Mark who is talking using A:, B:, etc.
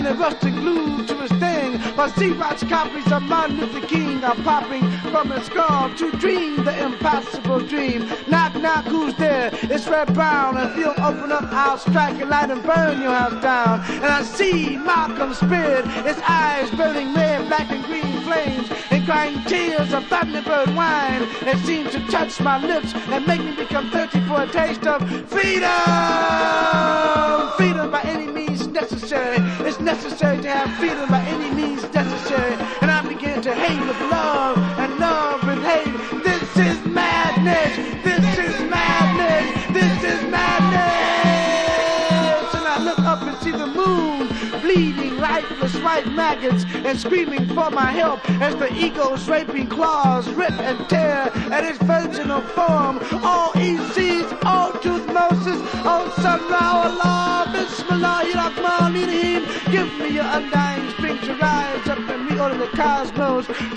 A: and a rustic glue to his thing. While C-Rock's copies of Martin Luther King are popping from his skull to dream the impossible dream. Knock, knock, who's there? It's Red Brown. If you don't open up, I'll strike a light and burn your house down. And I see Malcolm's spirit, his eyes burning red, black, and green flames, and crying tears of thunderbird wine that seems to touch my lips and make me become thirsty for a taste of freedom. Freedom by any means necessary. It's necessary to have freedom by any means necessary. And I begin to hate with love and love with hate. This is madness. This is madness. This is madness. And I look up and see the moon bleeding lifeless white maggots and screaming for my help as the ego's raping claws rip and tear at its virginal form. All ECs, all Tuthmosis, all Samra, Allah, Bismillahirrahmanirrahim. Give me your undying strength to rise up and reorder the cosmos,